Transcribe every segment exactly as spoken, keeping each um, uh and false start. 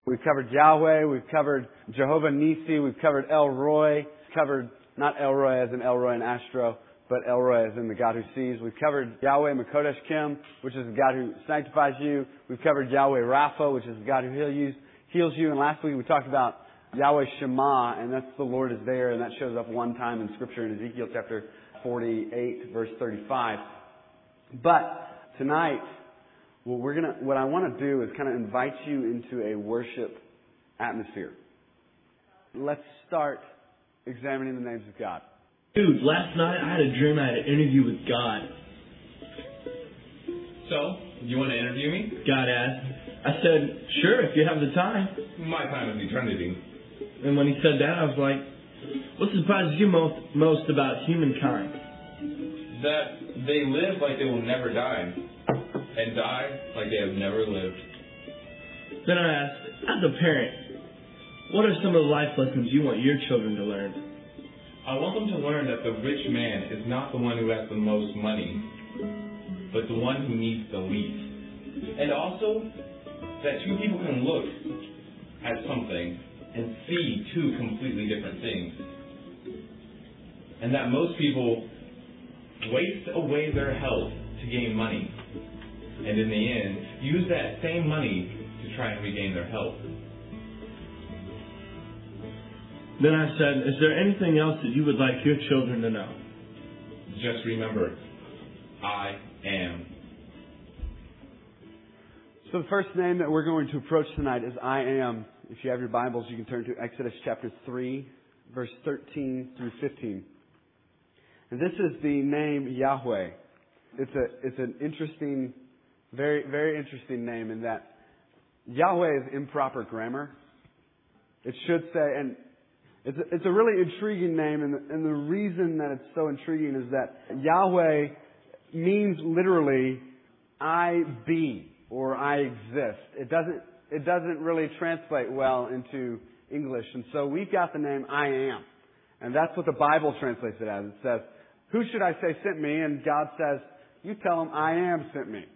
We've covered Yahweh, we've covered Jehovah Nisi, we've covered El Roy, covered not El Roy as in El Roy and Astro, but El Roy as in the God who sees. We've covered Yahweh Makodesh Kim, which is the God who sanctifies you. We've covered Yahweh Rapha, which is the God who heals you. Heals you. And last week we talked about Yahweh Shema, and that's the Lord is there, and that shows up one time in Scripture in Ezekiel chapter forty-eight, verse thirty-five. But tonight, what we're gonna, what I want to do is kind of invite you into a worship atmosphere. Let's start examining the names of God. Dude, last night I had a dream I had an interview with God. So, you want to interview me? God asked. I said, sure, if you have the time. My time is eternity. And when he said that, I was like, what surprises you most, most about humankind? That they live like they will never die, and die like they have never lived. Then I asked, as a parent, what are some of the life lessons you want your children to learn? I want them to learn that the rich man is not the one who has the most money, but the one who needs the least. And also, that two people can look at something and see two completely different things. And that most people waste away their health to gain money. And in the end, use that same money to try and regain their health. Then I said, is there anything else that you would like your children to know? Just remember, I am. So the first name that we're going to approach tonight is I Am. If you have your Bibles, you can turn to Exodus chapter three, verse thirteen through fifteen. And this is the name Yahweh. It's a it's an interesting, very very interesting name in that Yahweh is improper grammar. It should say, and it's a, it's a really intriguing name, and the, and the reason that it's so intriguing is that Yahweh means literally I be or I exist. It doesn't it doesn't really translate well into English, and so we've got the name I Am, and that's what the Bible translates it as. It says, "Who should I say sent me?" And God says, "You tell him I am sent me."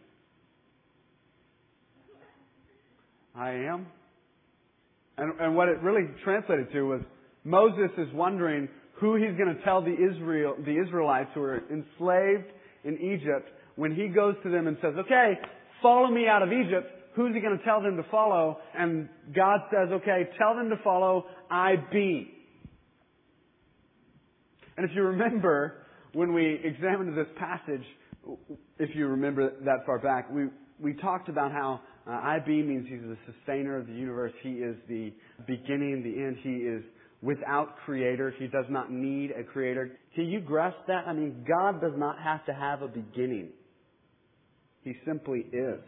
I am. And, and what it really translated to was Moses is wondering who he's going to tell the Israel, the Israelites who are enslaved in Egypt when he goes to them and says, "Okay, follow me out of Egypt." Who's he going to tell them to follow? And God says, "Okay, tell them to follow I be." And if you remember, when we examined this passage, if you remember that far back, we we talked about how uh, I be means He's the sustainer of the universe. He is the beginning, the end. He is without creator. He does not need a creator. Can you grasp that? I mean, God does not have to have a beginning. He simply is.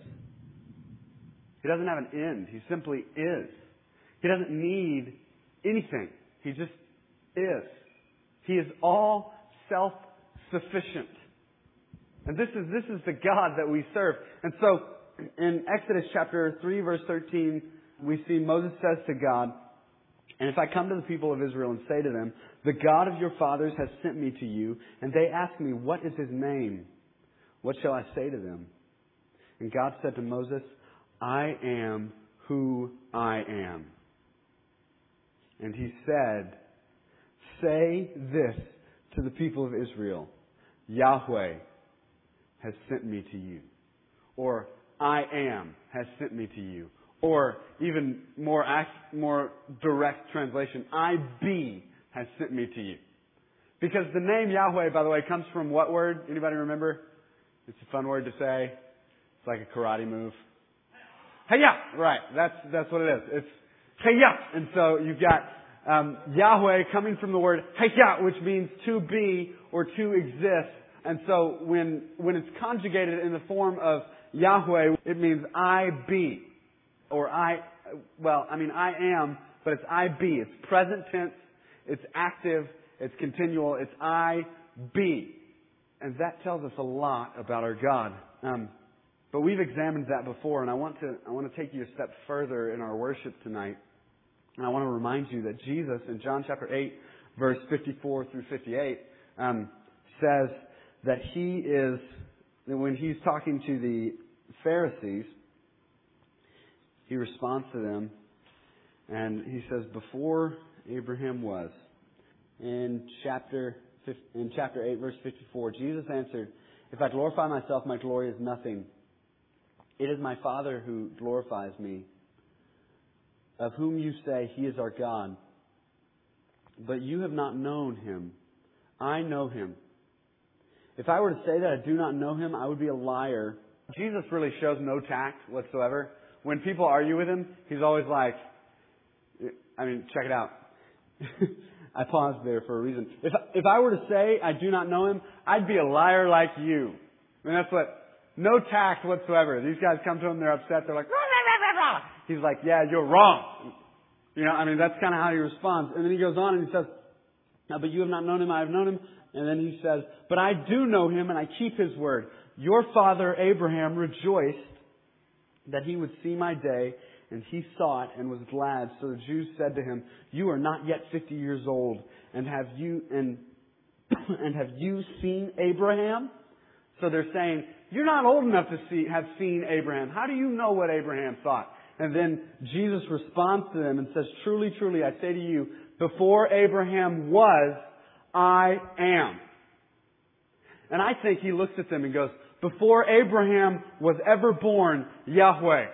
He doesn't have an end. He simply is. He doesn't need anything. He just is. He is all self-sufficient. And this is this is the God that we serve. And so in Exodus chapter three, verse thirteen, we see Moses says to God, "And if I come to the people of Israel and say to them, 'The God of your fathers has sent me to you,' and they ask me, 'What is His name?' what shall I say to them?" And God said to Moses, "I am who I am." And He said, "Say this to the people of Israel, Yahweh has sent me to you." Or, "I am has sent me to you." Or, even more act, more direct translation, "I be has sent me to you." Because the name Yahweh, by the way, comes from what word? Anybody remember? It's a fun word to say. It's like a karate move. Hey-ya! Right, that's that's what it is. It's hey-ya! And so you've got um, Yahweh coming from the word hey-ya, which means to be or to exist. And so when when it's conjugated in the form of Yahweh, it means I be. Or I, well, I mean I am, but it's I be. It's present tense, it's active, it's continual, it's I be. And that tells us a lot about our God. Um, but we've examined that before, and I want to I want to take you a step further in our worship tonight. And I want to remind you that Jesus in John chapter eight, verse fifty-four through fifty-eight, um, says that He is, that when He's talking to the Pharisees, He responds to them And he says, before Abraham was. In chapter in chapter eight, verse fifty-four, Jesus answered, if I glorify myself, my glory is nothing. It is my Father who glorifies me, of whom you say he is our God. But you have not known him. I know him. If I were to say that I do not know him, I would be a liar. Jesus really shows no tact whatsoever. When people argue with him, he's always like, I mean, check it out. I paused there for a reason. If if I were to say I do not know him, I'd be a liar like you. I mean, that's what, no tact whatsoever. These guys come to him, they're upset, they're like, rah, rah, rah, rah. He's like, yeah, you're wrong. You know, I mean, that's kind of how he responds. And then he goes on and he says, no, but you have not known him, I have known him. And then he says, but I do know him and I keep his word. Your father Abraham rejoiced that he would see my day, and he saw it and was glad. So the Jews said to him, you are not yet fifty years old, and have you and and have you seen Abraham? So they're saying, you're not old enough to see have seen Abraham. How do you know what Abraham thought? And then Jesus responds to them and says, truly, truly, I say to you, before Abraham was, I am. And I think he looks at them and goes, before Abraham was ever born, Yahweh.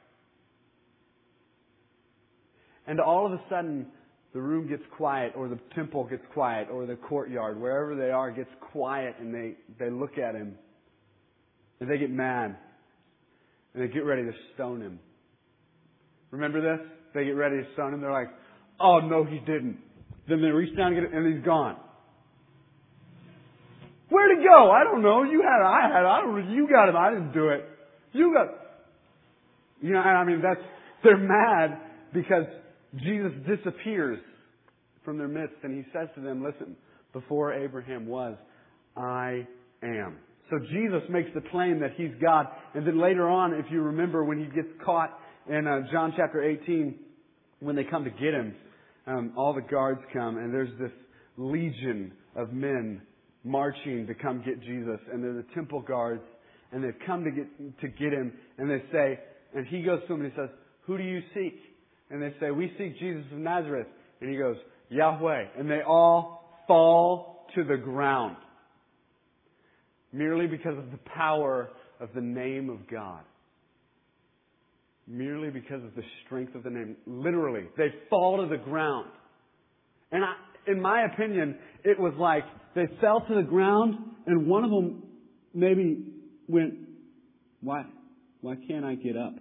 And all of a sudden, the room gets quiet, or the temple gets quiet, or the courtyard, wherever they are, gets quiet, and they, they look at him, and they get mad, and they get ready to stone him. Remember this? They get ready to stone him. They're like, oh, no, he didn't. Then they reach down and get it, and he's gone. Where'd he go? I don't know. You had it. I had it. I don't know. You got him. I didn't do it. You got You know, I mean, that's, they're mad because Jesus disappears from their midst, and he says to them, listen, before Abraham was, I am. So Jesus makes the claim that he's God. And then later on, if you remember, when he gets caught in uh, John chapter eighteen, when they come to get him, um, all the guards come, and there's this legion of men marching to come get Jesus. And they're the temple guards, and they've come to get to get him. And they say, and he goes to them and he says, who do you seek? And they say, we seek Jesus of Nazareth. And he goes, Yahweh. And they all fall to the ground. Merely because of the power of the name of God. Merely because of the strength of the name. Literally, they fall to the ground. And I, in my opinion, it was like they fell to the ground and one of them maybe went, why, why can't I get up?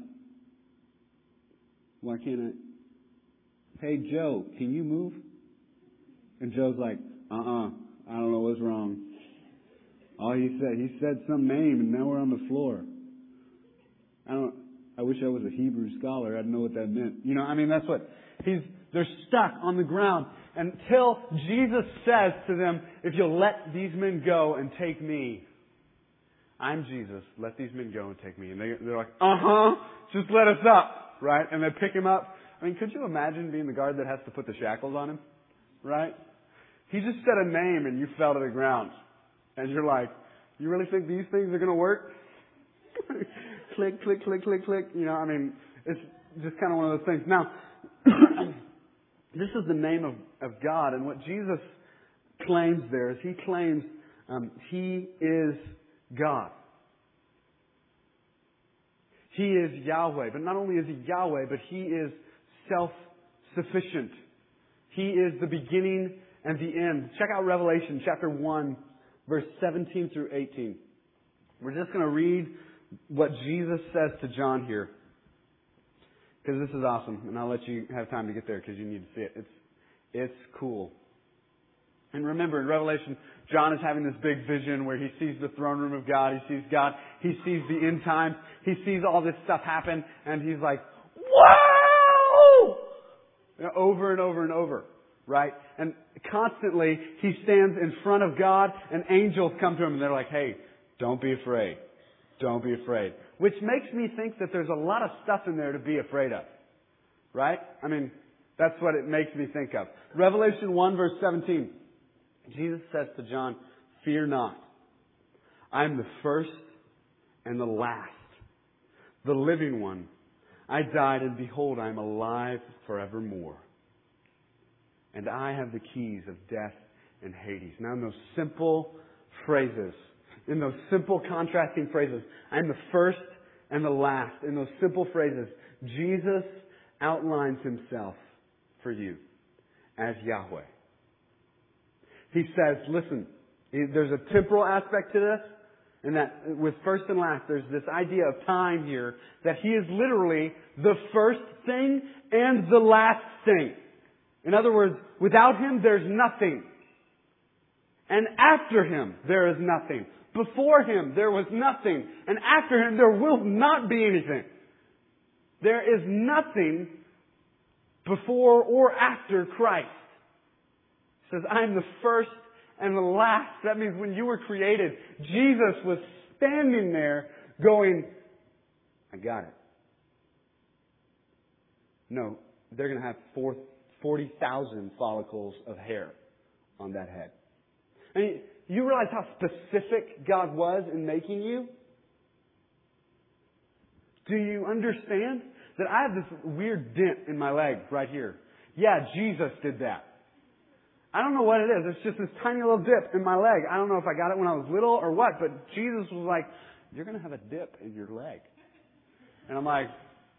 Why can't I? Hey, Joe, can you move? And Joe's like, uh-uh, I don't know what's wrong. All he said, he said some name and now we're on the floor. I don't, I wish I was a Hebrew scholar. I'd know what that meant. You know, I mean, that's what, he's, they're stuck on the ground until Jesus says to them, if you'll let these men go and take me, I'm Jesus, let these men go and take me. And they, they're like, uh-huh, just let us up. Right? And they pick him up. I mean, could you imagine being the guard that has to put the shackles on him? Right? He just said a name and you fell to the ground. And you're like, you really think these things are going to work? Click, click, click, click, click. You know, I mean, it's just kind of one of those things. Now, this is the name of, of God. And what Jesus claims there is he claims um, he is God. He is Yahweh. But not only is He Yahweh, but He is self-sufficient. He is the beginning and the end. Check out Revelation chapter one, verse seventeen through eighteen. We're just going to read what Jesus says to John here. Because this is awesome. And I'll let you have time to get there because you need to see it. It's, it's cool. And remember, in Revelation, John is having this big vision where he sees the throne room of God. He sees God. He sees the end times. He sees all this stuff happen. And he's like, whoa! You know, over and over and over. Right? And constantly, he stands in front of God and angels come to him and they're like, hey, don't be afraid. Don't be afraid. Which makes me think that there's a lot of stuff in there to be afraid of. Right? I mean, that's what it makes me think of. Revelation one, verse seventeen. Jesus says to John, fear not. I am the first and the last, the living one. I died, and behold, I am alive forevermore. And I have the keys of death and Hades. Now in those simple phrases, in those simple contrasting phrases, I am the first and the last. In those simple phrases, Jesus outlines Himself for you as Yahweh. He says, listen, there's a temporal aspect to this, and that with first and last, there's this idea of time here, that He is literally the first thing and the last thing. In other words, without Him, there's nothing. And after Him, there is nothing. Before Him, there was nothing. And after Him, there will not be anything. There is nothing before or after Christ. He says, I am the first and the last. That means when you were created, Jesus was standing there going, I got it. No, they're going to have forty thousand follicles of hair on that head. I mean, you realize how specific God was in making you? Do you understand that I have this weird dent in my leg right here? Yeah, Jesus did that. I don't know what it is. It's just this tiny little dip in my leg. I don't know if I got it when I was little or what, but Jesus was like, you're going to have a dip in your leg. And I'm like,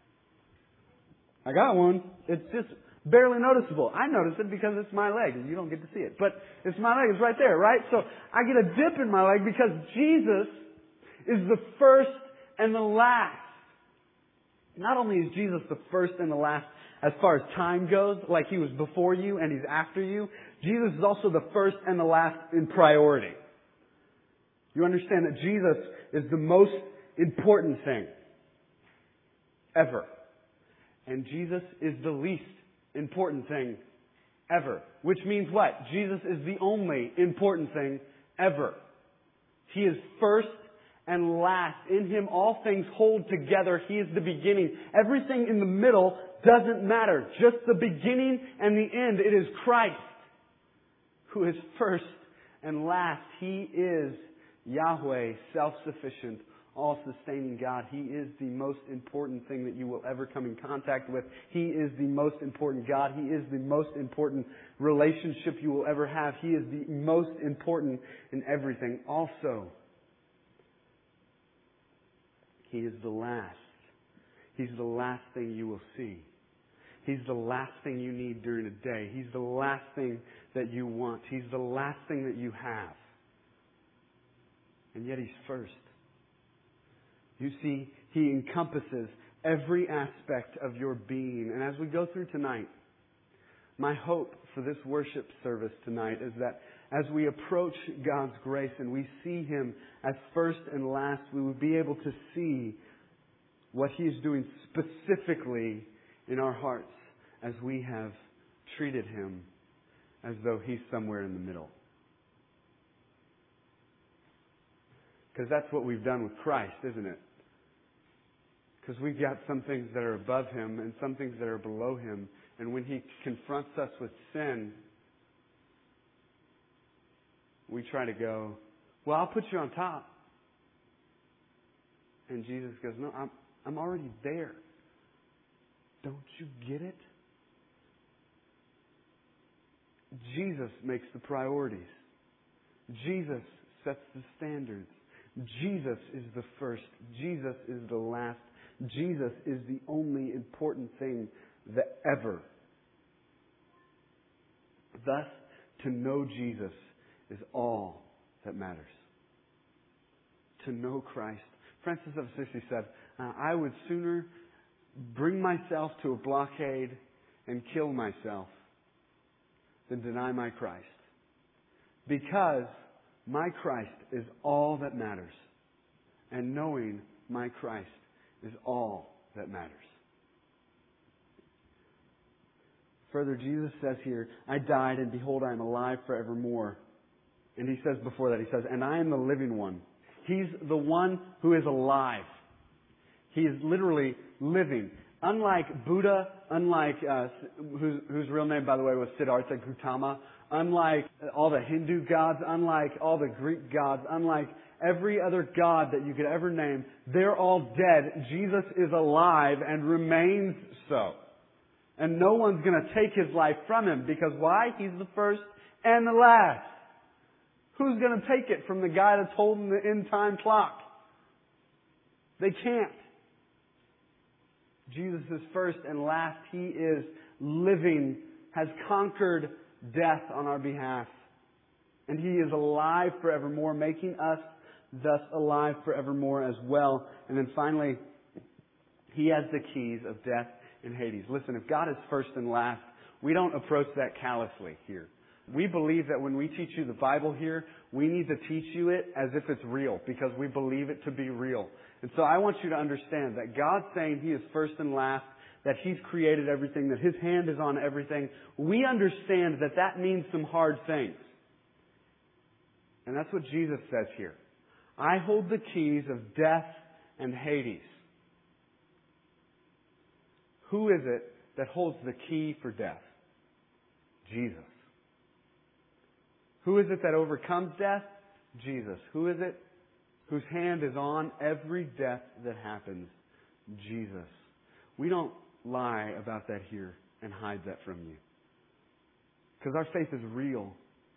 I got one. It's just barely noticeable. I notice it because it's my leg and you don't get to see it. But it's my leg. It's right there, right? So I get a dip in my leg because Jesus is the first and the last. Not only is Jesus the first and the last as far as time goes, like He was before you and He's after you, Jesus is also the first and the last in priority. You understand that Jesus is the most important thing ever. And Jesus is the least important thing ever. Which means what? Jesus is the only important thing ever. He is first and last. In Him all things hold together. He is the beginning. Everything in the middle doesn't matter. Just the beginning and the end. It is Christ who is first and last. He is Yahweh, self-sufficient, all-sustaining God. He is the most important thing that you will ever come in contact with. He is the most important God. He is the most important relationship you will ever have. He is the most important in everything. Also, He is the last. He's the last thing you will see. He's the last thing you need during a day. He's the last thing that you want. He's the last thing that you have. And yet He's first. You see, He encompasses every aspect of your being. And as we go through tonight, my hope for this worship service tonight is that as we approach God's grace and we see Him as first and last, we will be able to see what He is doing specifically in our hearts as we have treated Him as though He's somewhere in the middle. Because that's what we've done with Christ, isn't it? Because we've got some things that are above Him and some things that are below Him. And when He confronts us with sin, we try to go, well, I'll put you on top. And Jesus goes, no, I'm, I'm already there. Don't you get it? Jesus makes the priorities. Jesus sets the standards. Jesus is the first. Jesus is the last. Jesus is the only important thing that ever. Thus, to know Jesus is all that matters. To know Christ. Francis of Assisi said, I would sooner bring myself to a blockade and kill myself than deny my Christ. Because my Christ is all that matters. And knowing my Christ is all that matters. Further, Jesus says here, I died and behold I am alive forevermore. And He says before that, He says, and I am the living one. He's the one who is alive. He is literally living. Unlike Buddha, unlike, uh, whose, whose real name, by the way, was Siddhartha Gautama, unlike all the Hindu gods, unlike all the Greek gods, unlike every other god that you could ever name, they're all dead. Jesus is alive and remains so. And no one's going to take His life from Him. Because why? He's the first and the last. Who's going to take it from the guy that's holding the end time clock? They can't. Jesus is first and last. He is living, has conquered death on our behalf. And He is alive forevermore, making us thus alive forevermore as well. And then finally, He has the keys of death and Hades. Listen, if God is first and last, we don't approach that callously here. We believe that when we teach you the Bible here, we need to teach you it as if it's real, because we believe it to be real. And so I want you to understand that God's saying He is first and last, that He's created everything, that His hand is on everything. We understand that that means some hard things. And that's what Jesus says here. I hold the keys of death and Hades. Who is it that holds the key for death? Jesus. Who is it that overcomes death? Jesus. Who is it whose hand is on every death that happens? Jesus. We don't lie about that here and hide that from you. Because our faith is real.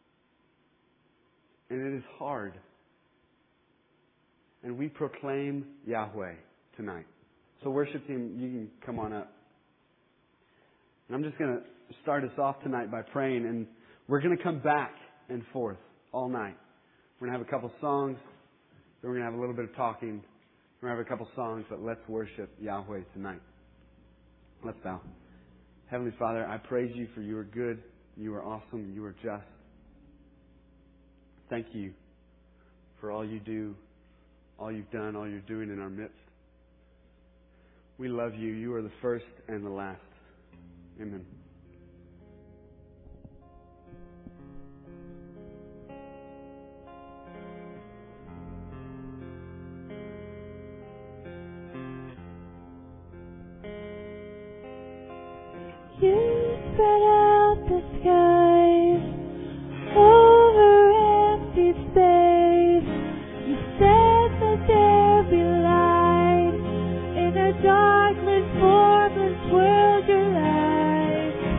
And it is hard. And we proclaim Yahweh tonight. So worship team, you can come on up. And I'm just going to start us off tonight by praying. And we're going to come back and forth all night. We're going to have a couple songs. Then we're going to have a little bit of talking. We're going to have a couple songs, but let's worship Yahweh tonight. Let's bow. Heavenly Father, I praise You for You are good, You are awesome, You are just. Thank You for all You do, all You've done, all You're doing in our midst. We love You. You are the first and the last. Amen. You spread out the skies over empty space. You said that there be light in a darkness, formless world. Your light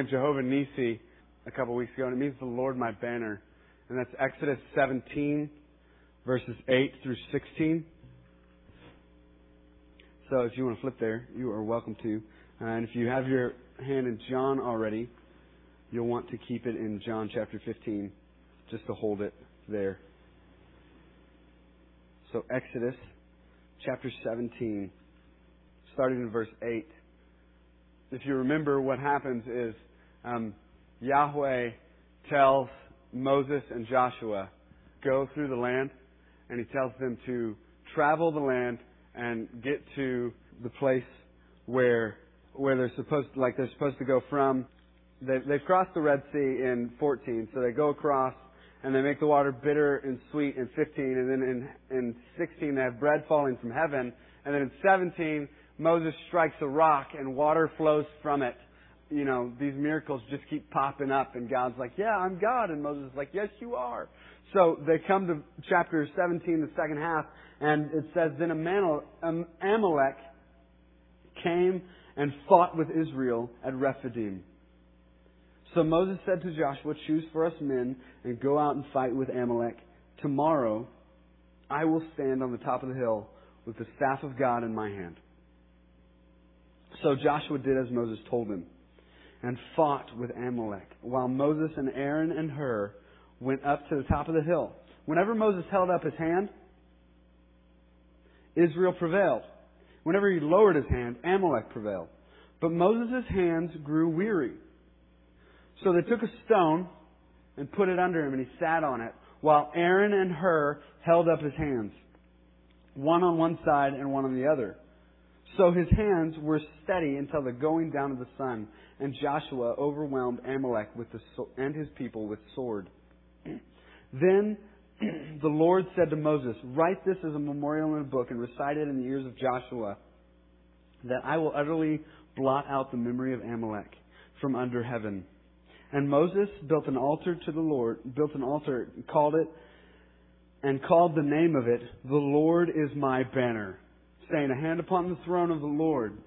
name Jehovah Nissi a couple weeks ago, and it means the Lord my banner. And that's Exodus seventeen, verses eight through sixteen. So if you want to flip there, you are welcome to. Uh, and if you have your hand in John already, you'll want to keep it in John chapter fifteen, just to hold it there. So Exodus chapter seventeen, starting in verse eight. If you remember, what happens is um, Yahweh tells Moses and Joshua, go through the land, and He tells them to travel the land and get to the place where where they're supposed to, like they're supposed to go from. They, they've crossed the Red Sea in fourteen, so they go across and they make the water bitter and sweet in fifteen, and then in, in sixteen they have bread falling from heaven, and then in seventeen Moses strikes a rock and water flows from it. You know, these miracles just keep popping up, and God's like, yeah, I'm God, and Moses is like, yes, you are. So they come to chapter seventeen, the second half, and it says, then Amalek came and fought with Israel at Rephidim. So Moses said to Joshua, choose for us men and go out and fight with Amalek. Tomorrow I will stand on the top of the hill with the staff of God in my hand. So Joshua did as Moses told him and fought with Amalek, while Moses and Aaron and Hur went up to the top of the hill. Whenever Moses held up his hand, Israel prevailed. Whenever he lowered his hand, Amalek prevailed. But Moses' hands grew weary. So they took a stone and put it under him, and he sat on it, while Aaron and Hur held up his hands, one on one side and one on the other. So his hands were steady until the going down of the sun, and Joshua overwhelmed Amalek with the so- and his people with sword. Then the Lord said to Moses, write this as a memorial in a book and recite it in the ears of Joshua, that I will utterly blot out the memory of Amalek from under heaven. And Moses built an altar to the Lord, built an altar, called it, and called the name of it, the Lord is my banner, saying, a hand upon the throne of the Lord.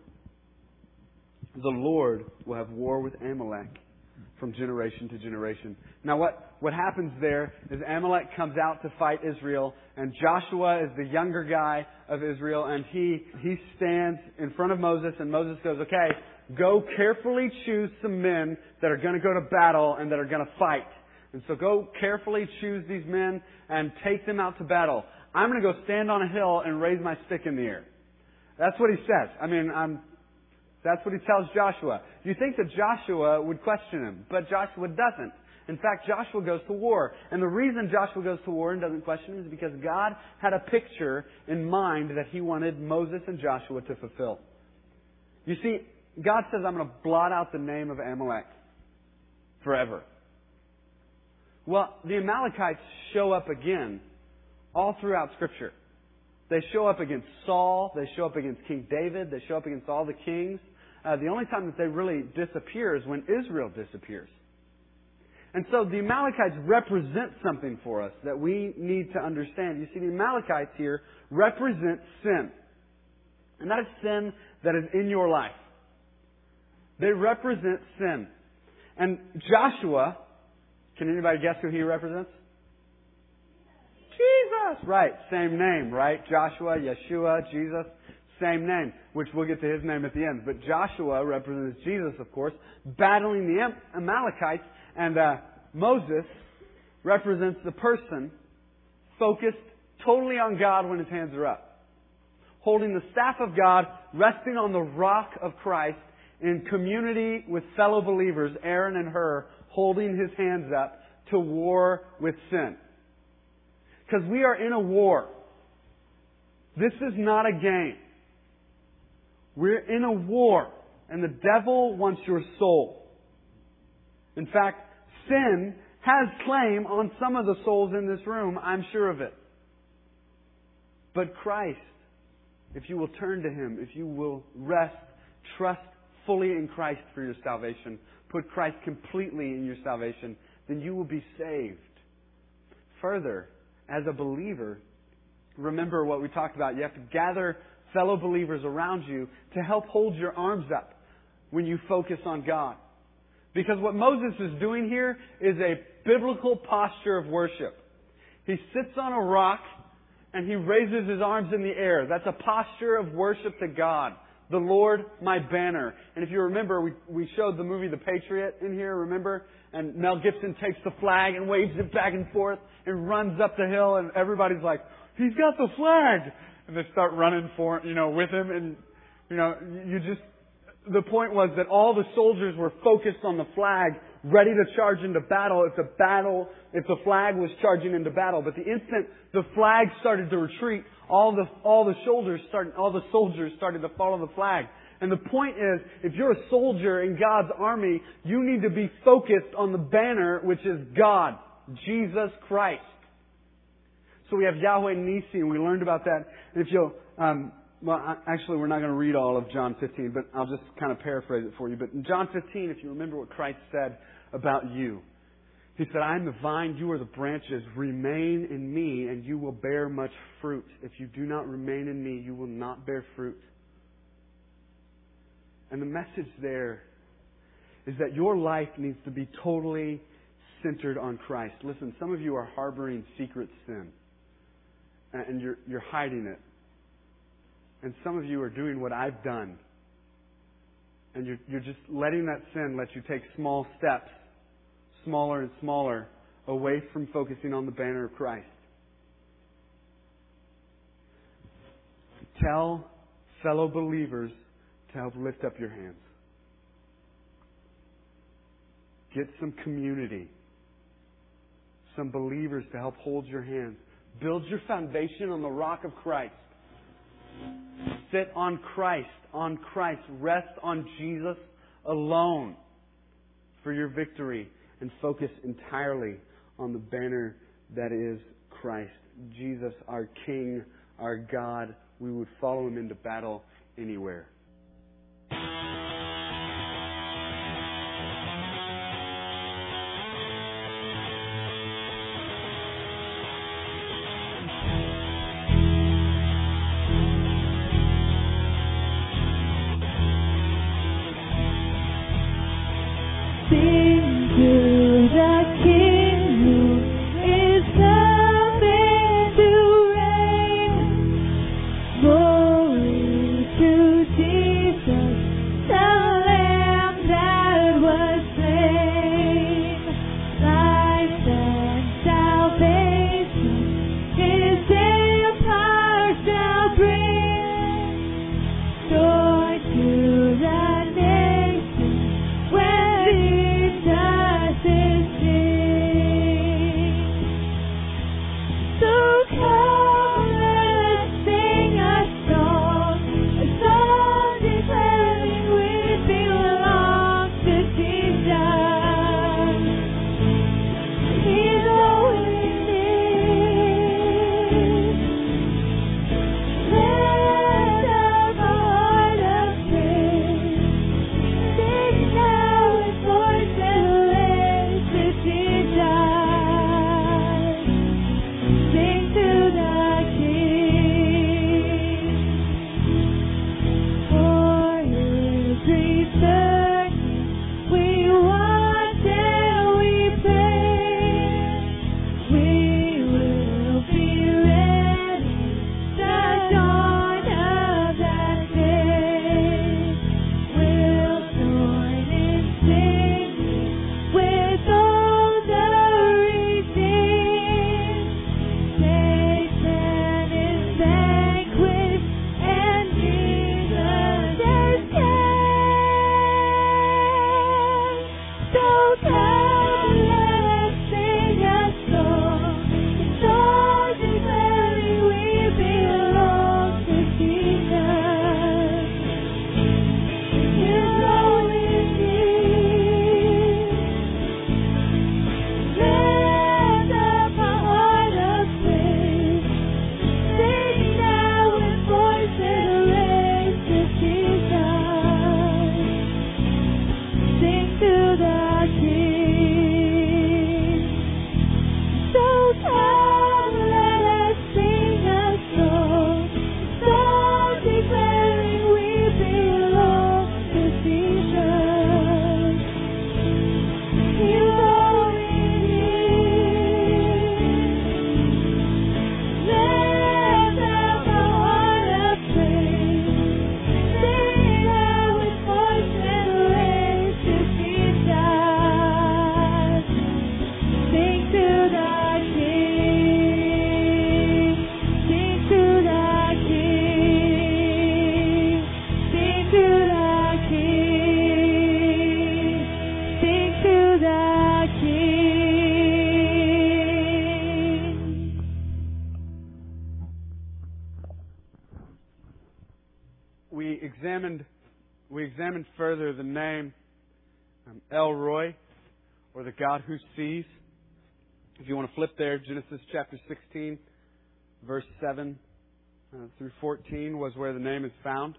The Lord will have war with Amalek from generation to generation. Now what, what happens there is Amalek comes out to fight Israel, and Joshua is the younger guy of Israel, and he, he stands in front of Moses, and Moses goes, okay, go carefully choose some men that are going to go to battle and that are going to fight. And so go carefully choose these men and take them out to battle. I'm going to go stand on a hill and raise my stick in the air. That's what he says. I mean, I'm, that's what he tells Joshua. You think that Joshua would question him, but Joshua doesn't. In fact, Joshua goes to war. And the reason Joshua goes to war and doesn't question him is because God had a picture in mind that He wanted Moses and Joshua to fulfill. You see, God says, I'm going to blot out the name of Amalek forever. Well, the Amalekites show up again all throughout Scripture. They show up against Saul. They show up against King David. They show up against all the kings. Uh, the only time that they really disappear is when Israel disappears. And so the Amalekites represent something for us that we need to understand. You see, the Amalekites here represent sin. And that is sin that is in your life. They represent sin. And Joshua, can anybody guess who he represents? Jesus! Right, same name, right? Joshua, Yeshua, Jesus, same name, which we'll get to his name at the end. But Joshua represents Jesus, of course, battling the Amalekites, and uh, Moses represents the person focused totally on God when his hands are up, holding the staff of God, resting on the rock of Christ, in community with fellow believers, Aaron and Hur, holding his hands up to war with sin. Because we are in a war. This is not a game. We're in a war, and the devil wants your soul. In fact, sin has claim on some of the souls in this room, I'm sure of it. But Christ, if you will turn to Him, if you will rest, trust fully in Christ for your salvation, put Christ completely in your salvation, then you will be saved. Further, as a believer, remember what we talked about. You have to gather fellow believers around you to help hold your arms up when you focus on God. Because what Moses is doing here is a biblical posture of worship. He sits on a rock and he raises his arms in the air. That's a posture of worship to God. The Lord, my banner. And if you remember, we, we showed the movie The Patriot in here, remember? And Mel Gibson takes the flag and waves it back and forth and runs up the hill and everybody's like, he's got the flag! And they start running for, you know, with him and, you know, you just, the point was that all the soldiers were focused on the flag, ready to charge into battle if the battle, if the flag was charging into battle. But the instant the flag started to retreat, all the all the soldiers started all the soldiers started to follow the flag. And the point is, if you're a soldier in God's army, you need to be focused on the banner, which is God, Jesus Christ. So we have Yahweh Nisi, and we learned about that. And if you'll um, Well, actually, we're not going to read all of John fifteen, but I'll just kind of paraphrase it for you. But in John fifteen, if you remember what Christ said about you, He said, I am the vine, you are the branches. Remain in me, and you will bear much fruit. If you do not remain in me, you will not bear fruit. And the message there is that your life needs to be totally centered on Christ. Listen, some of you are harboring secret sin, and you're, you're hiding it. And some of you are doing what I've done. And you're, you're just letting that sin let you take small steps, smaller and smaller, away from focusing on the banner of Christ. Tell fellow believers to help lift up your hands. Get some community. Some believers to help hold your hands. Build your foundation on the rock of Christ. Sit on Christ, on Christ. Rest on Jesus alone for your victory and focus entirely on the banner that is Christ. Jesus, our King, our God. We would follow Him into battle anywhere. Sing to the King who is coming to reign. Glory to Jesus. examined we examined further the name um, El Roi, or the God who sees. If you want to flip there, Genesis chapter sixteen, verse seven uh, through fourteen was where the name is found.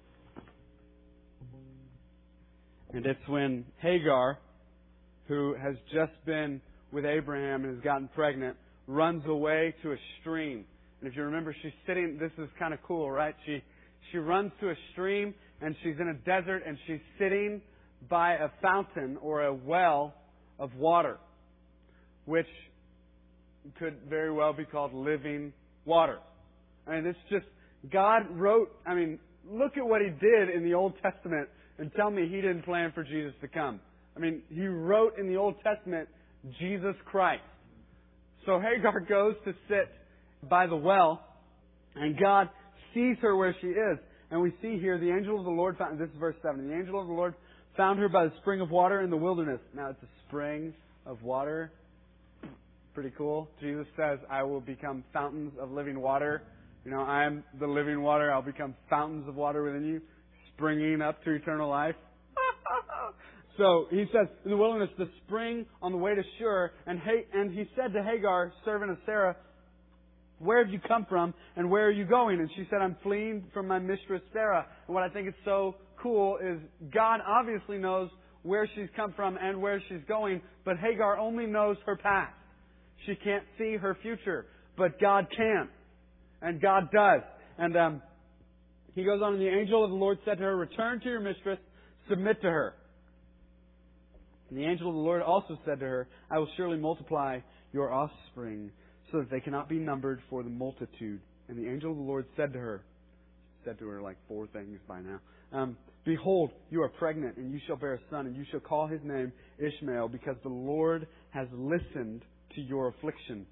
And it's when Hagar, who has just been with Abraham and has gotten pregnant, runs away to a stream. And if you remember, she's sitting, this is kind of cool, right? She she runs to a stream, and she's in a desert, and she's sitting by a fountain or a well of water, which could very well be called living water. I mean, it's just, God wrote, I mean, look at what He did in the Old Testament and tell me He didn't plan for Jesus to come. I mean, He wrote in the Old Testament Jesus Christ. So Hagar goes to sit by the well, and God sees her where she is. And we see here the angel of the Lord found, this is verse seven, the angel of the Lord found her by the spring of water in the wilderness. Now it's a spring of water. Pretty cool. Jesus says, I will become fountains of living water. You know, I am the living water. I'll become fountains of water within you, springing up to eternal life. So he says, in the wilderness, the spring on the way to Shur, and he, and he said to Hagar, servant of Sarah, where have you come from and where are you going? And she said, I'm fleeing from my mistress Sarah. And what I think is so cool is God obviously knows where she's come from and where she's going, but Hagar only knows her past. She can't see her future, but God can. And God does. And um, he goes on, and the angel of the Lord said to her, return to your mistress, submit to her. And the angel of the Lord also said to her, I will surely multiply your offspring, so that they cannot be numbered for the multitude. And the angel of the Lord said to her, said to her like four things by now, um, behold, you are pregnant, and you shall bear a son, and you shall call his name Ishmael, because the Lord has listened to your affliction.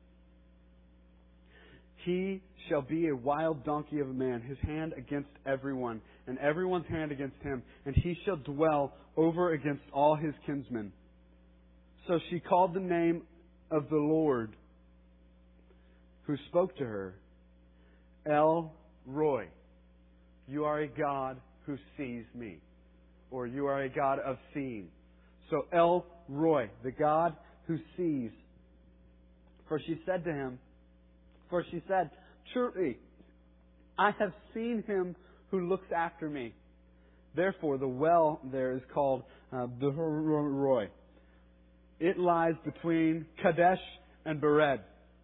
He shall be a wild donkey of a man, his hand against everyone, and everyone's hand against him, and he shall dwell over against all his kinsmen. So she called the name of the Lord, who spoke to her, El Roi. You are a God who sees me. Or you are a God of seeing. So El Roi, the God who sees. For she said to him, for she said, truly, I have seen him who looks after me. Therefore, the well there is called uh, Beer-Roi. It lies between Kadesh and Bered.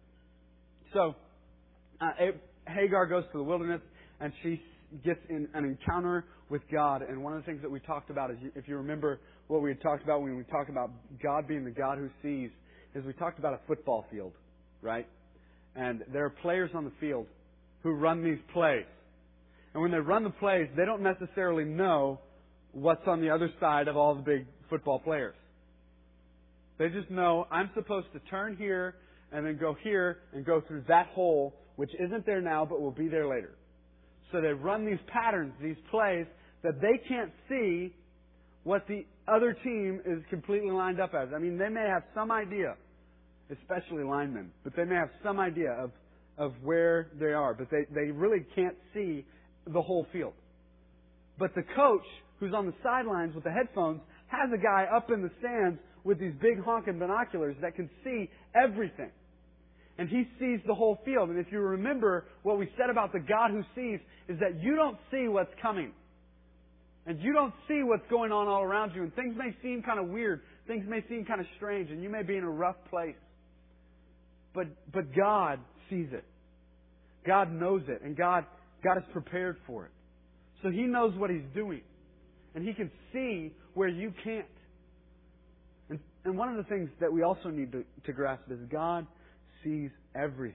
So, uh, Hagar goes to the wilderness, and she gets in an encounter with God. And one of the things that we talked about is, if you remember what we had talked about when we talked about God being the God who sees, is we talked about a football field, right? And there are players on the field who run these plays. And when they run the plays, they don't necessarily know what's on the other side of all the big football players. They just know, I'm supposed to turn here and then go here and go through that hole, which isn't there now but will be there later. So they run these patterns, these plays, that they can't see what the other team is completely lined up as. I mean, they may have some idea, especially linemen, but they may have some idea of, of where they are, but they, they really can't see the whole field. But the coach, who's on the sidelines with the headphones, has a guy up in the stands with these big honking binoculars that can see everything. And he sees the whole field. And if you remember what we said about the God who sees, is that you don't see what's coming. And you don't see what's going on all around you. And things may seem kind of weird. Things may seem kind of strange. And you may be in a rough place. But, but God sees it. God knows it. And God, God is prepared for it. So He knows what He's doing. And He can see where you can't. And, and one of the things that we also need to, to grasp is God sees everything.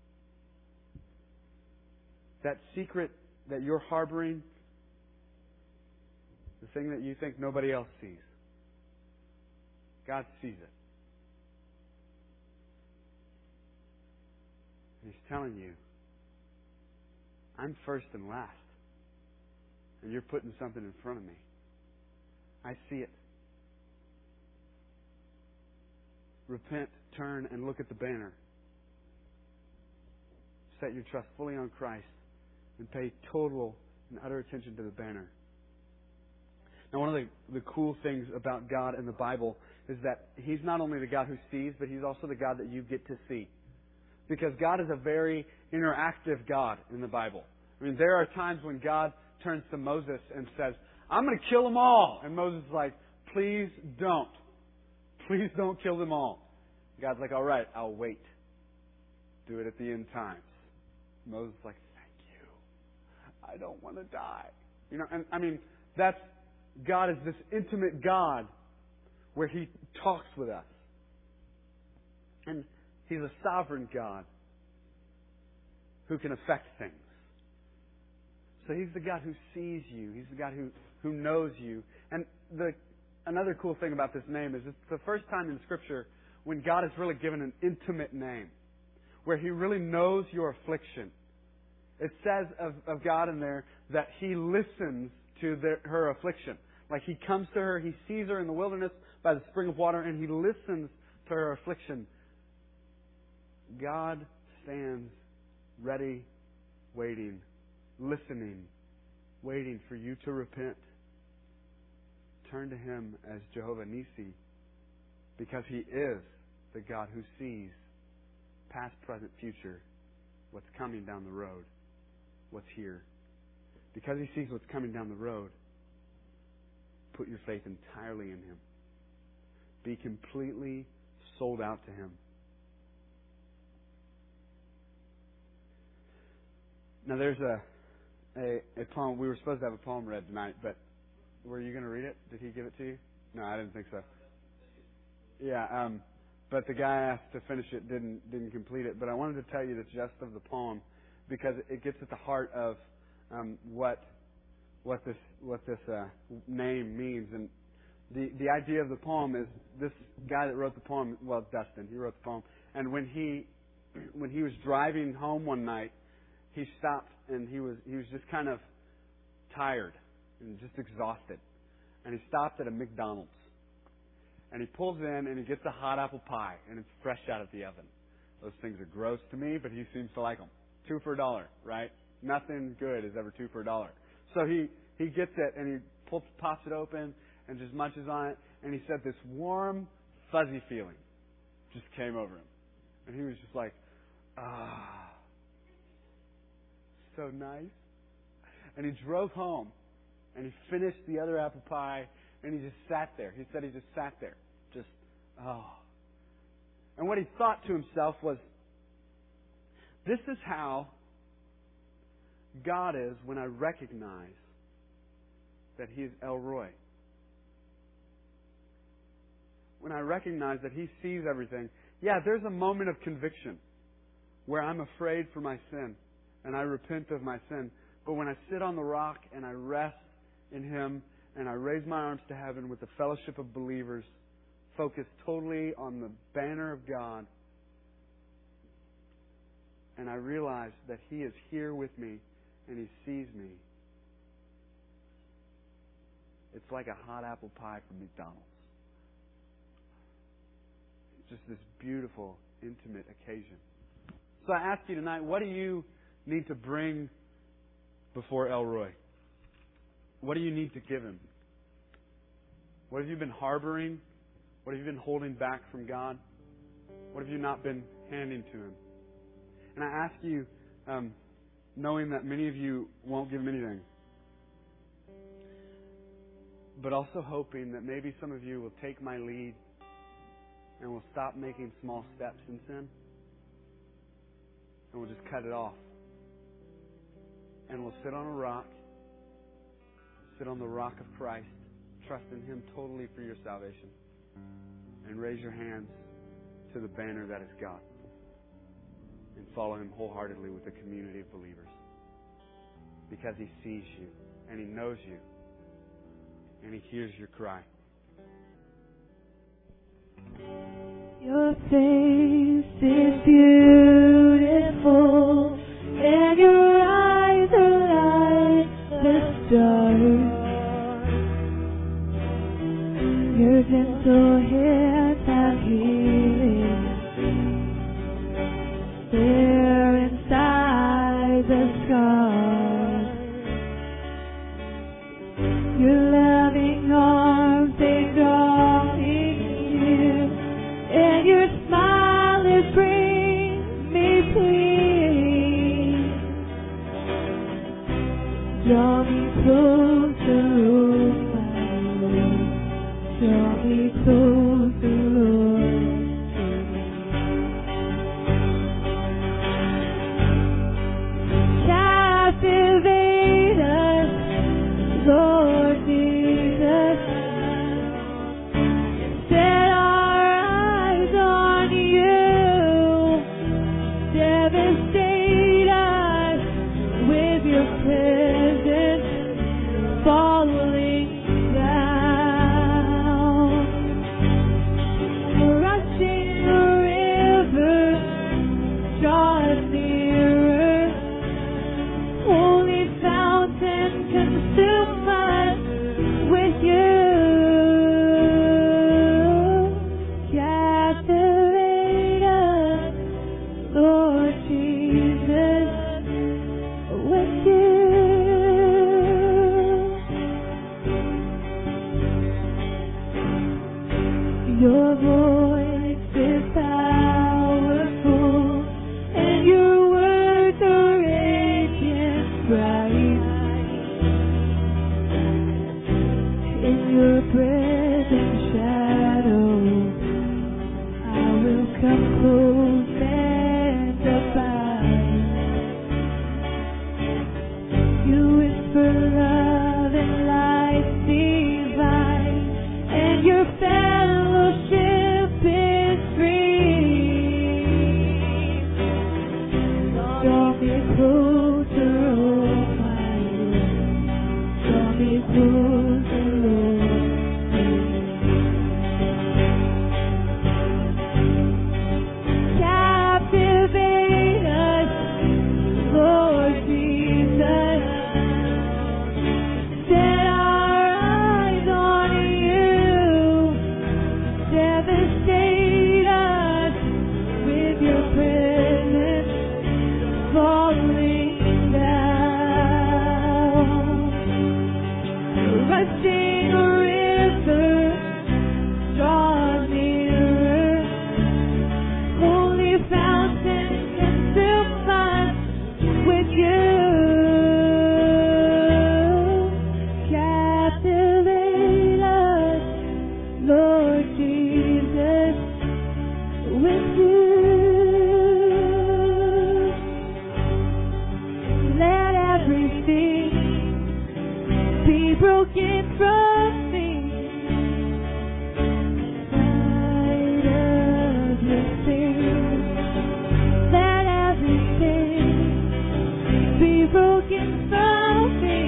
That secret that you're harboring, the thing that you think nobody else sees, God sees it. And He's telling you, I'm first and last. And you're putting something in front of me. I see it. Repent, turn, and look at the banner. Set your trust fully on Christ and pay total and utter attention to the banner. Now, one of the, the cool things about God in the Bible is that He's not only the God who sees, but He's also the God that you get to see. Because God is a very interactive God in the Bible. I mean, there are times when God turns to Moses and says, I'm going to kill them all. And Moses is like, please don't. Please don't kill them all. God's like, all right, I'll wait. Do it at the end times. Moses is like, thank you. I don't want to die. You know, and I mean, that's, God is this intimate God where He talks with us. And He's a sovereign God who can affect things. So He's the God who sees you. He's the God who, who knows you. And the another cool thing about this name is it's the first time in Scripture when God is really given an intimate name, where He really knows your affliction. It says of, of God in there that He listens to the, her affliction. Like He comes to her, He sees her in the wilderness by the spring of water, and He listens to her affliction. God stands ready, waiting, listening, waiting for you to repent. Turn to Him as Jehovah Nissi, because He is the God who sees past, present, future, what's coming down the road, what's here. Because He sees what's coming down the road, put your faith entirely in Him. Be completely sold out to Him. Now there's a, a a poem. We were supposed to have a poem read tonight, but were you going to read it? Did he give it to you? No, I didn't think so. Yeah, um, but the guy asked to finish it, didn't didn't complete it. But I wanted to tell you the gist of the poem because it gets at the heart of um, what what this what this uh, name means. And the the idea of the poem is this guy that wrote the poem. Well, Dustin, he wrote the poem, and when he when he was driving home one night, he stopped and he was he was just kind of tired and just exhausted. And he stopped at a McDonald's. And he pulls in and he gets a hot apple pie and it's fresh out of the oven. Those things are gross to me, but he seems to like them. Two for a dollar, right? Nothing good is ever two for a dollar. So he, he gets it and he pulls, pops it open and just munches on it. And he said this warm, fuzzy feeling just came over him. And he was just like, ah, so nice. And he drove home and he finished the other apple pie and he just sat there. He said he just sat there. Just, oh. And what he thought to himself was, this is how God is when I recognize that He is El Roi. When I recognize that He sees everything. Yeah, there's a moment of conviction where I'm afraid for my sin and I repent of my sin. But when I sit on the rock and I rest in Him and I raise my arms to heaven with the fellowship of believers, focused totally on the banner of God, and I realize that He is here with me and He sees me, it's like a hot apple pie from McDonald's. It's just this beautiful, intimate occasion. So I ask you tonight, what do you need to bring before El Roi? What do you need to give Him? What have you been harboring? What have you been holding back from God? What have you not been handing to Him? And I ask you, um, knowing that many of you won't give Him anything, but also hoping that maybe some of you will take my lead and will stop making small steps in sin and we'll just cut it off. And we'll sit on a rock, sit on the rock of Christ, trust in Him totally for your salvation, and raise your hands to the banner that is God, and follow Him wholeheartedly with a community of believers. Because He sees you, and He knows you, and He hears your cry. Your face is beautiful, and your eyes are like the stars. Your gentle hands have healing. There inside the scars. closer, oh my Lord. Draw me closer, Lord. Captivate us, Lord Jesus. Set our eyes on you. Devastate us with your presence falling down. Rushing river, draw us nearer. Holy fountain, consume us with you. Captivate us, Lord Jesus, with you. Your voice is powerful, and your words are radiant bright. In your presence shadow, I will come close and abide. You whisper love and light divine, and your fellowship is free. Draw me closer, oh my Lord. Draw me closer, Lord. Captivate us, Lord Jesus. Set our eyes on you. Devastate us with your presence falling down. Rushing river, draw nearer. Holy fountain, consume us with you. Captivate us, Lord Jesus, with you. Let everything be broken from me. Light of your spirit. Let everything be broken from me.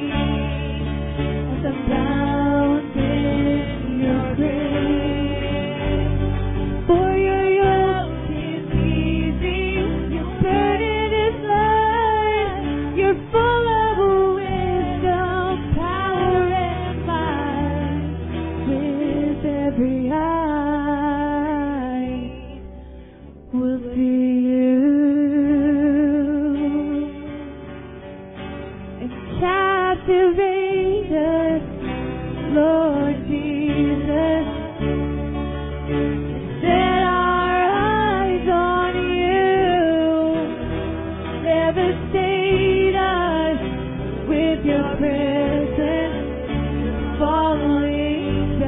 As I'm bound in your grace. For your yoke is easy, your burden is light. You're full of wisdom, power, and might. With every eye will see you. And captivate us, Lord Jesus. Set our eyes on you. Devastate us with your presence falling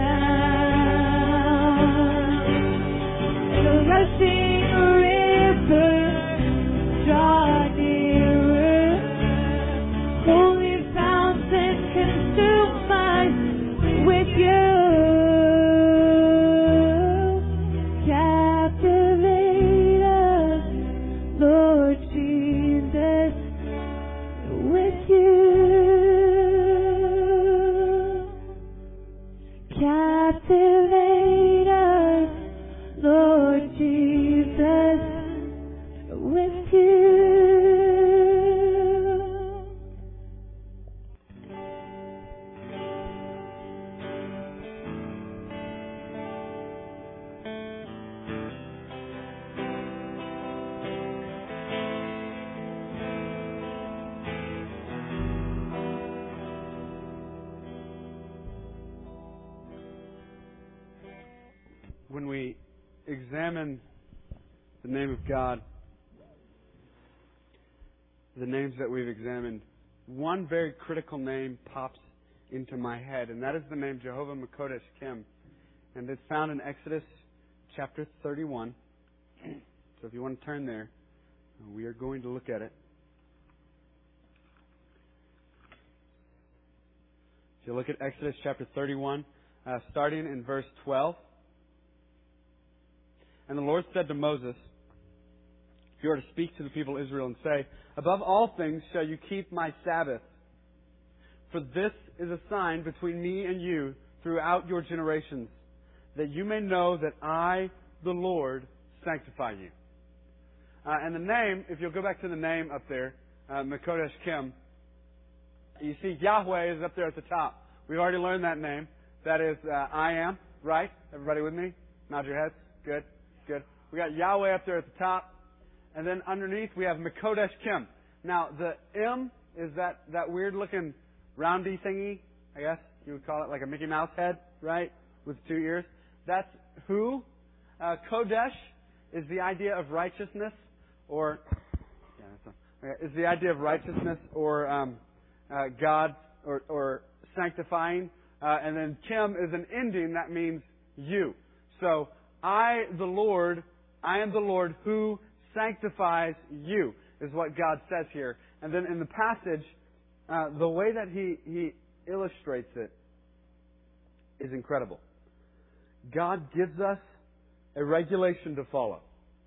down. The rushing river, draw nearer. Holy fountain, consume us with you. Captivate us, Lord Jesus, with you. Captivate us, Lord Jesus, with you. When we examine the name of God, the names that we've examined one very critical name pops into my head, and that is the name Jehovah Makodesh Kim. And it's found in Exodus chapter thirty-one. So if you want to turn there, we are going to look at it. If you look at Exodus chapter thirty-one, uh, starting in verse twelve. And the Lord said to Moses, you are to speak to the people of Israel and say, above all things shall you keep my Sabbath. For this is a sign between me and you throughout your generations, that you may know that I, the Lord, sanctify you. Uh, and the name, if you'll go back to the name up there, uh, Makodesh Kim, you see Yahweh is up there at the top. We've already learned that name. That is uh, I am, right? Everybody with me? Nod your heads. Good, good. We got Yahweh up there at the top. And then underneath we have Makodesh Kim. Now, the M is that, that weird looking roundy thingy, I guess you would call it, like a Mickey Mouse head, right? With two ears. That's who. Uh, Kodesh is the idea of righteousness, or yeah, that's a, okay, is the idea of righteousness, or um, uh, God, or, or sanctifying. Uh, and then Kim is an ending that means you. So I, the Lord, I am the Lord who sanctifies you, is what God says here. And then in the passage, uh, the way that he, he illustrates it is incredible. God gives us a regulation to follow.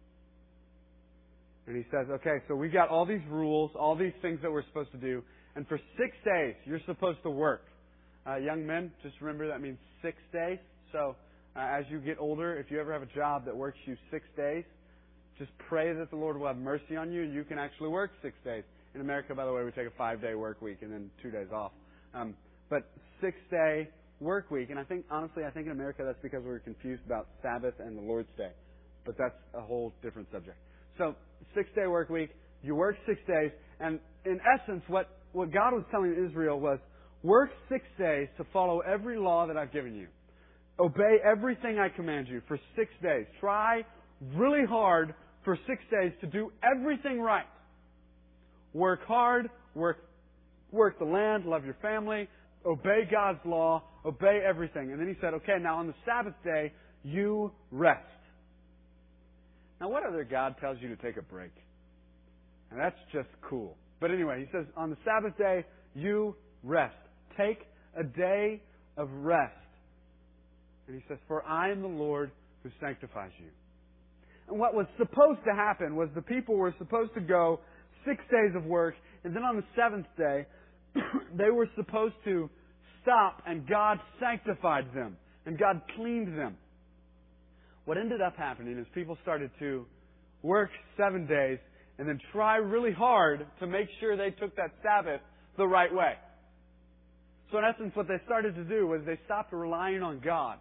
And He says, okay, so we got all these rules, all these things that we're supposed to do, and for six days you're supposed to work. Uh, young men, just remember that means six days. So uh, as you get older, if you ever have a job that works you six days, just pray that the Lord will have mercy on you. You can actually work six days. In America, by the way, we take a five-day work week and then two days off. Um, but six-day work week, and I think, honestly, I think in America that's because we were confused about Sabbath and the Lord's Day. But that's a whole different subject. So, six-day work week, you work six days, and in essence, what, what God was telling Israel was, work six days to follow every law that I've given you. Obey everything I command you for six days. Try really hard for six days to do everything right. Work hard, work, work the land, love your family, obey God's law, obey everything. And then He said, okay, now on the Sabbath day, you rest. Now what other God tells you to take a break? And that's just cool. But anyway, He says, on the Sabbath day, you rest. Take a day of rest. And He says, for I am the Lord who sanctifies you. And what was supposed to happen was the people were supposed to go six days of work, and then on the seventh day, they were supposed to stop, and God sanctified them, and God cleaned them. What ended up happening is people started to work seven days and then try really hard to make sure they took that Sabbath the right way. So in essence, what they started to do was they stopped relying on God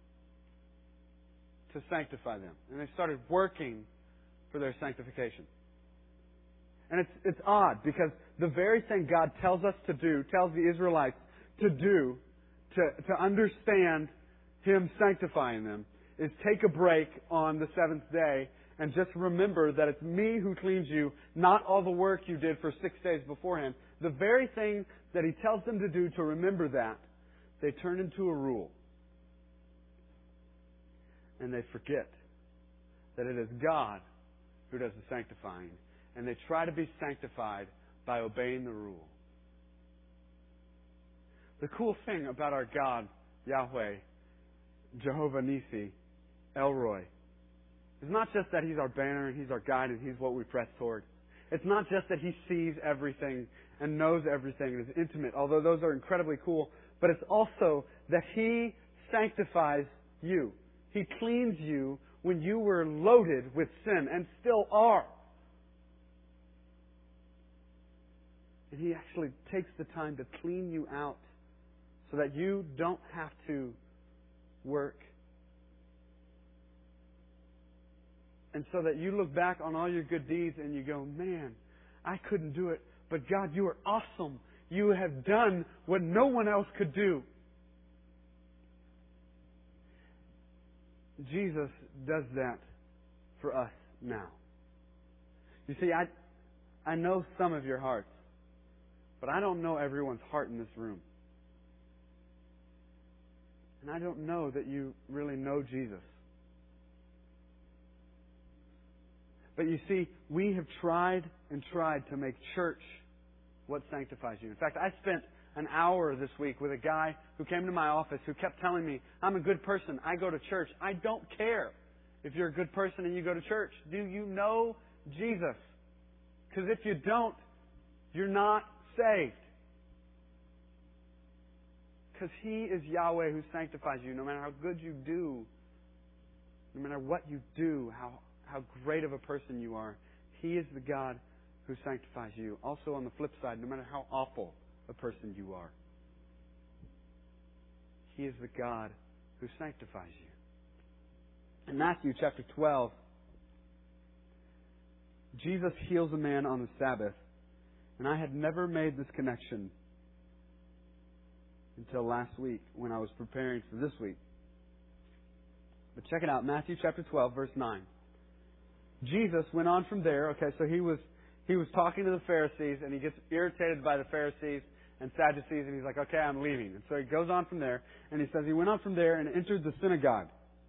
to sanctify them. And they started working for their sanctification. And it's it's odd because the very thing God tells us to do, tells the Israelites to do, to, to understand Him sanctifying them, is take a break on the seventh day and just remember that it's me who cleans you, not all the work you did for six days beforehand. The very thing that He tells them to do to remember that, they turn into a rule. And they forget that it is God who does the sanctifying. And they try to be sanctified by obeying the rule. The cool thing about our God, Yahweh, Jehovah Nissi, Elroy, is not just that He's our banner and He's our guide and He's what we press toward. It's not just that He sees everything and knows everything and is intimate, although those are incredibly cool, but it's also that He sanctifies you. He cleans you when you were loaded with sin and still are. And He actually takes the time to clean you out so that you don't have to work. And so that you look back on all your good deeds and you go, man, I couldn't do it. But God, you are awesome. You have done what no one else could do. Jesus does that for us now. You see, I, I know some of your hearts. But I don't know everyone's heart in this room. And I don't know that you really know Jesus. But you see, we have tried and tried to make church what sanctifies you. In fact, I spent an hour this week with a guy who came to my office who kept telling me, I'm a good person. I go to church. I don't care if you're a good person and you go to church. Do you know Jesus? Because if you don't, you're not saved. Because He is Yahweh who sanctifies you. No matter how good you do, no matter what you do, how, how great of a person you are, He is the God who sanctifies you. Also on the flip side, no matter how awful a person you are, He is the God who sanctifies you. In Matthew chapter twelve, Jesus heals a man on the Sabbath. And I had never made this connection until last week when I was preparing for this week. But check it out, Matthew chapter twelve, verse nine. Jesus went on from there. Okay, so he was he was talking to the Pharisees, and he gets irritated by the Pharisees and Sadducees, and he's like, okay, I'm leaving. And so he goes on from there, and he says he went on from there and entered the synagogue.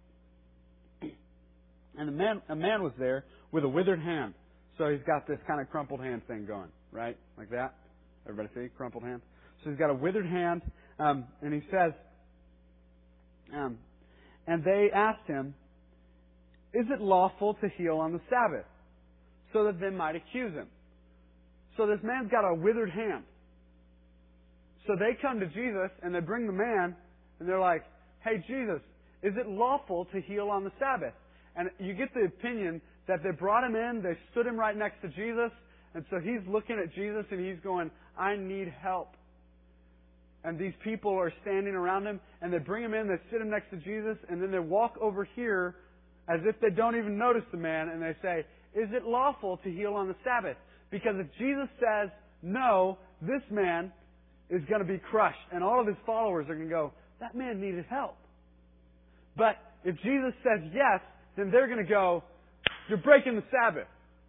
And a man, a man was there with a withered hand. So he's got this kind of crumpled hand thing going, right? Like that. Everybody see? Crumpled hand. So he's got a withered hand, um, and he says, um, and they asked him, is it lawful to heal on the Sabbath? So that they might accuse him. So this man's got a withered hand. So they come to Jesus, and they bring the man, and they're like, hey, Jesus, is it lawful to heal on the Sabbath? And you get the opinion that they brought him in, they stood him right next to Jesus, and so he's looking at Jesus and he's going, I need help. And these people are standing around him, and they bring him in, they sit him next to Jesus, and then they walk over here as if they don't even notice the man, and they say, is it lawful to heal on the Sabbath? Because if Jesus says no, this man is going to be crushed, and all of his followers are going to go, that man needed help. But if Jesus says yes, then they're going to go, you're breaking the Sabbath.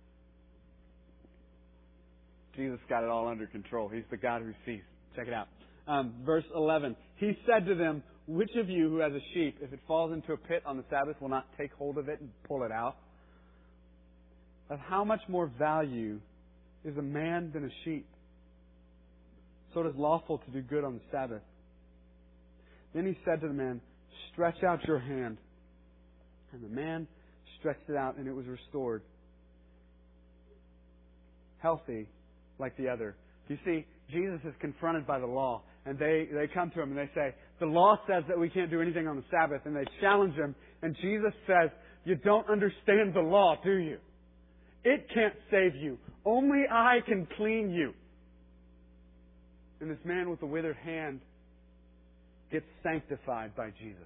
Jesus got it all under control. He's the God who sees. Check it out. Um, verse eleven. He said to them, which of you who has a sheep, if it falls into a pit on the Sabbath, will not take hold of it and pull it out? Of how much more value is a man than a sheep? So it is lawful to do good on the Sabbath. Then he said to the man, stretch out your hand. And the man stretched it out, and it was restored, healthy like the other. You see, Jesus is confronted by the law, and they, they come to him and they say, the law says that we can't do anything on the Sabbath, and they challenge him, and Jesus says, you don't understand the law, do you? It can't save you. Only I can clean you. And this man with the withered hand gets sanctified by Jesus.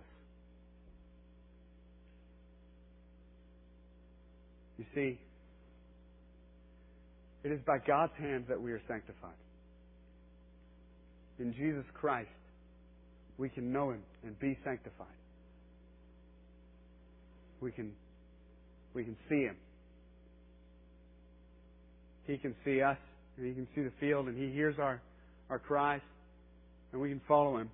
You see, it is by God's hand that we are sanctified. In Jesus Christ, we can know Him and be sanctified. We can, we can see Him. He can see us, and He can see the field, and He hears our, our cries, and we can follow Him.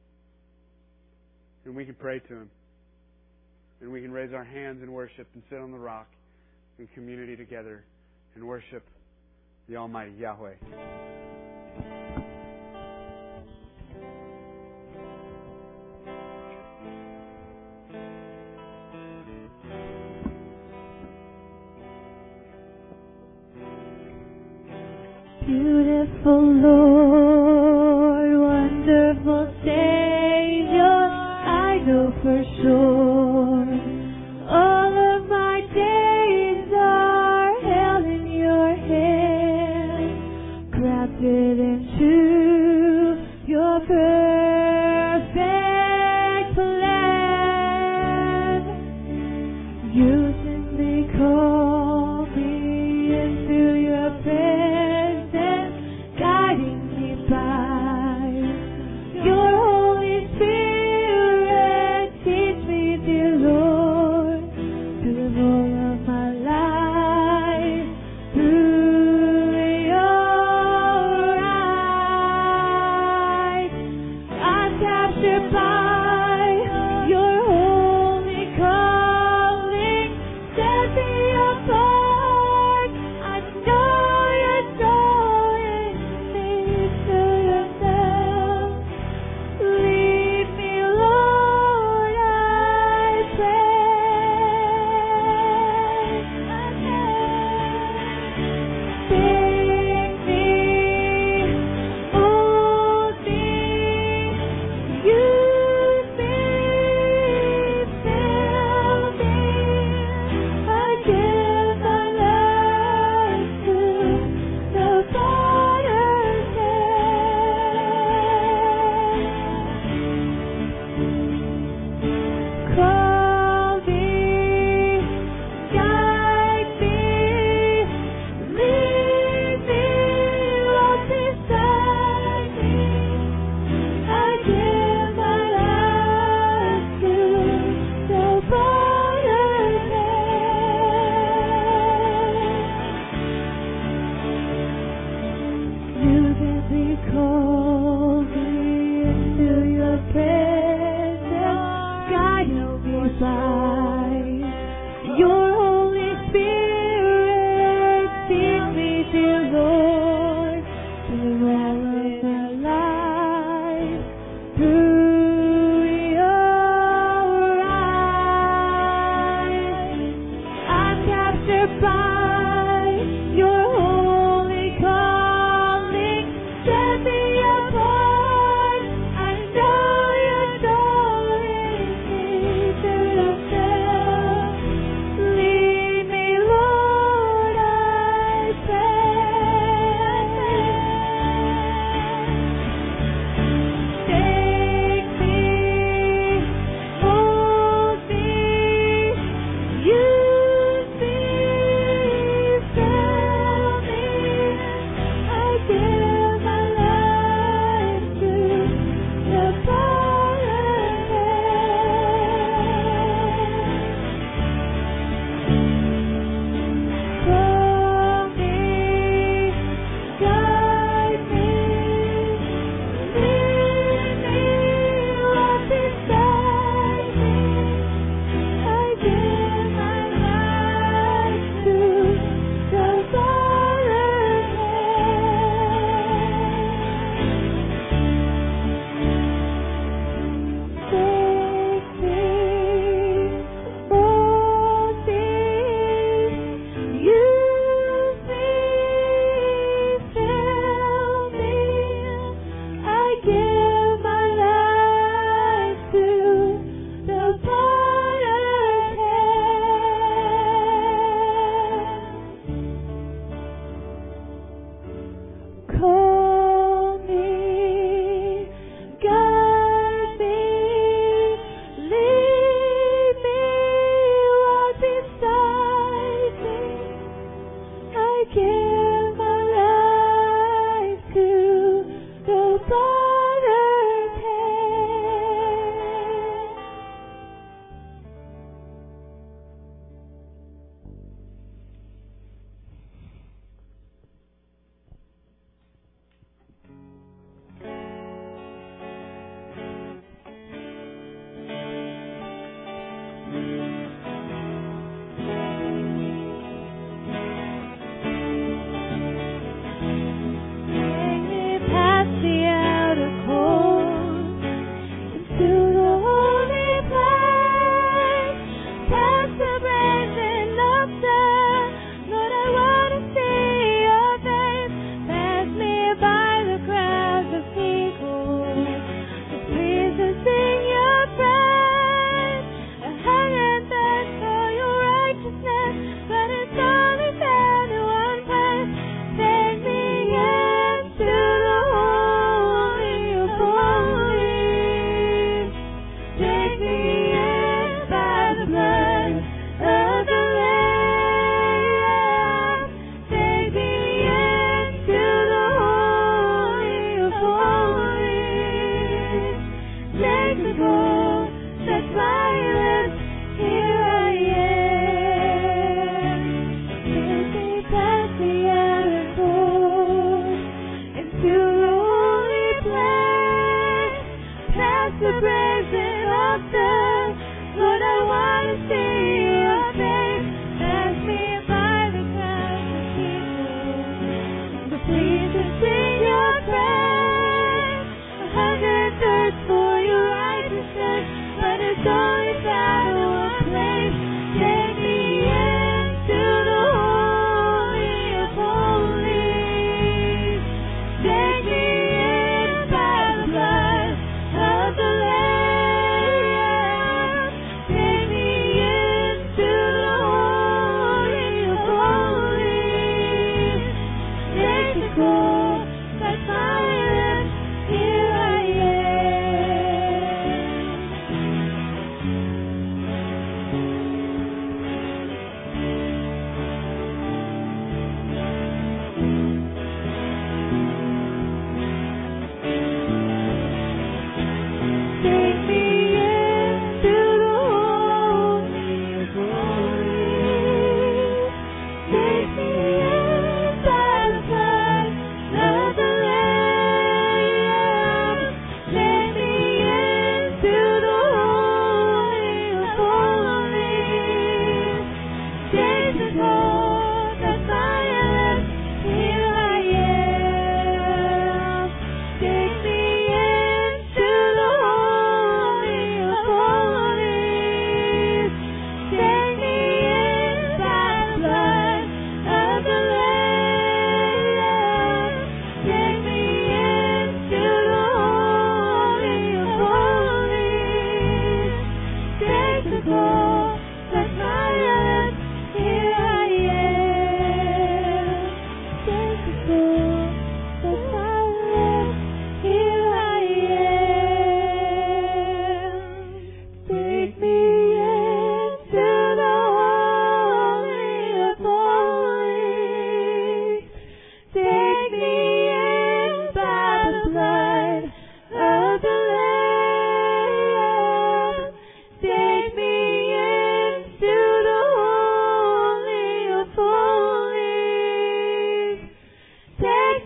And we can pray to Him. And we can raise our hands in worship and sit on the rock in community together and worship the Almighty Yahweh. Beautiful Lord, wonderful Savior, I know for sure all of my days are held in your hand, grafted into your perfect plan. You simply call me into your presence, guiding me by your Holy Spirit. Teach me, dear Lord, to live all of my life through your eyes. you call me into your presence, guide me by your Holy Spirit. Teach me, dear Lord, to live my life through your eyes. I'm captured by your holy calling. Set me apart. I know your calling is to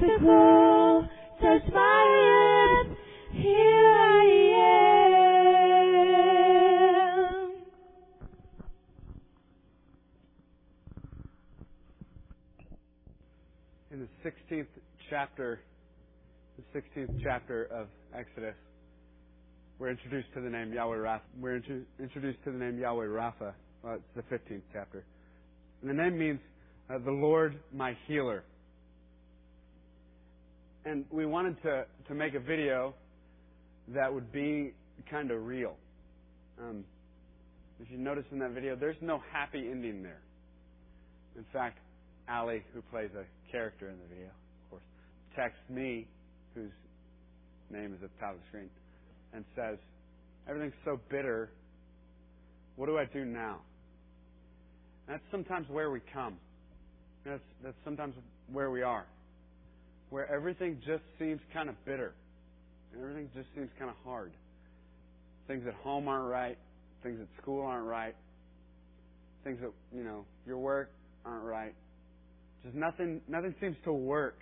miracle, touch my lips, here I am. In the sixteenth chapter, the sixteenth chapter of Exodus, we're introduced to the name Yahweh Rapha. We're intro- introduced to the name Yahweh Rapha. Well, it's the fifteenth chapter. And the name means uh, the Lord my healer. And we wanted to, to make a video that would be kind of real. Um, if you notice in that video, there's no happy ending there. In fact, Allie, who plays a character in the video, of course, texts me, whose name is at the top of the screen, and says, everything's so bitter, what do I do now? And that's sometimes where we come. That's, that's sometimes where we are. Where everything just seems kind of bitter. And everything just seems kind of hard. Things at home aren't right. Things at school aren't right. Things at, you know, your work aren't right. Just nothing, nothing seems to work.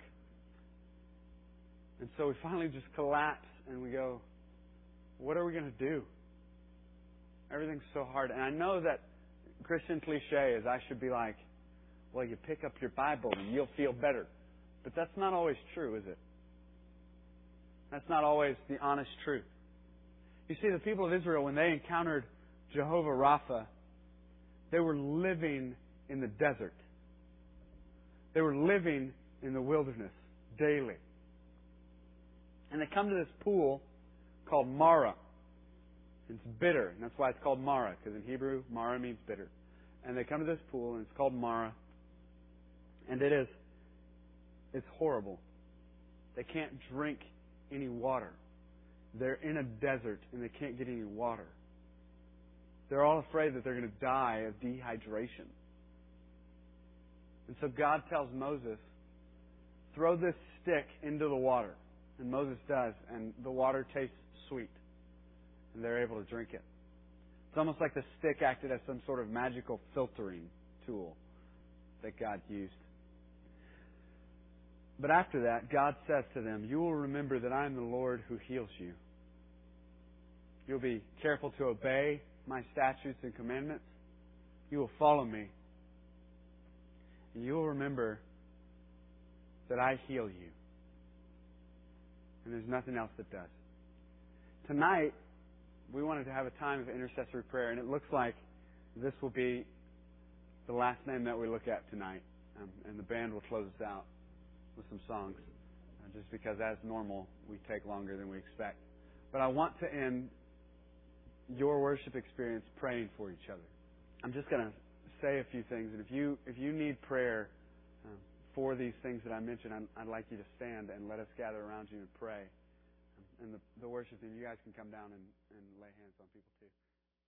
And so we finally just collapse and we go, what are we going to do? Everything's so hard. And I know that Christian cliche is I should be like, well, you pick up your Bible and you'll feel better. But that's not always true, is it? That's not always the honest truth. You see, the people of Israel, when they encountered Jehovah Rapha, they were living in the desert. They were living in the wilderness daily. And they come to this pool called Marah. It's bitter, and that's why it's called Marah, because in Hebrew, Marah means bitter. And they come to this pool, and it's called Marah. And it is, it's horrible. They can't drink any water. They're in a desert, and they can't get any water. They're all afraid that they're going to die of dehydration. And so God tells Moses, throw this stick into the water. And Moses does, and the water tastes sweet. And they're able to drink it. It's almost like the stick acted as some sort of magical filtering tool that God used. But after that, God says to them, you will remember that I am the Lord who heals you. You'll be careful to obey my statutes and commandments. You will follow me. And you will remember that I heal you. And there's nothing else that does. Tonight, we wanted to have a time of intercessory prayer, and it looks like this will be the last name that we look at tonight. Um, and the band will close us out with some songs, uh, just because as normal, we take longer than we expect. But I want to end your worship experience praying for each other. I'm just going to say a few things, and if you if you need prayer um, for these things that I mentioned, I'd, I'd like you to stand and let us gather around you and pray. And the, the worship team, you guys can come down and, and lay hands on people too.